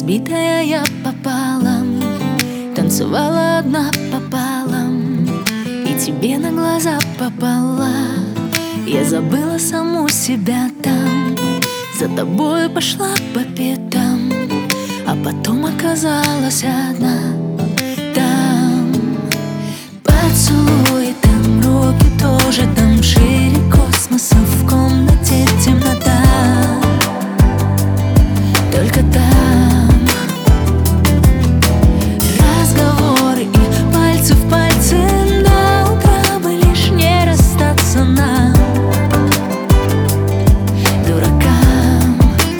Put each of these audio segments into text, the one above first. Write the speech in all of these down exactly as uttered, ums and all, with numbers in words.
Разбитая я пополам, танцевала одна пополам, и тебе на глаза попала. Я забыла саму себя там, за тобой пошла по пятам, а потом оказалась одна. Там поцелуи, там руки тоже, там шире космоса, в комнате темнота. Только там разговоры и пальцы в пальцы, до утра бы лишь не расстаться нам, дуракам.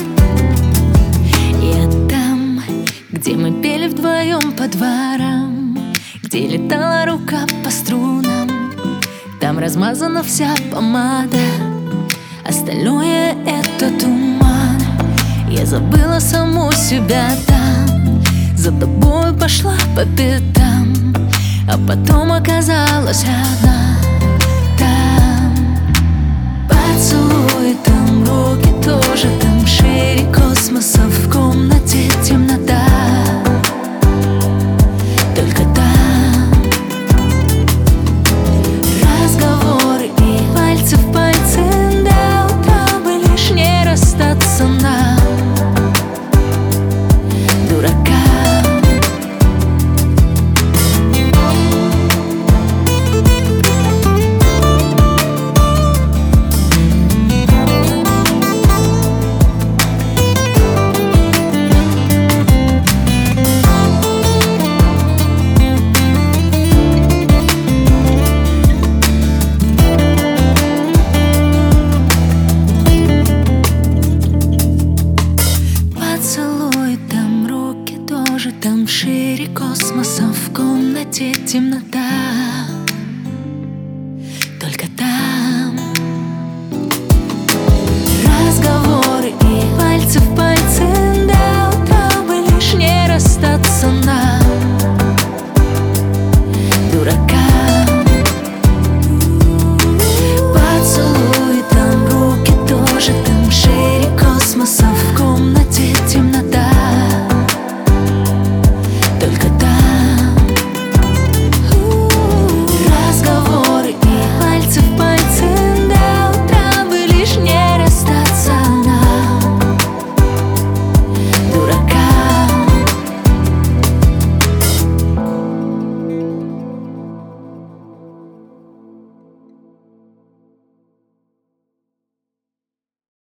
Я там, где мы пели вдвоем по дворам, где летала рука по струнам, там размазана вся помада, остальное — это туман. Я забыла саму себя там, за тобой пошла по пятам, а потом оказалась одна. Там поцелуи, там руки тоже, там шире космоса, в комнате темнота. Только там разговоры и пальцы в пальцы, до утра бы лишь не расстаться нам, дуракам. Там шире космоса, в комнате темнота.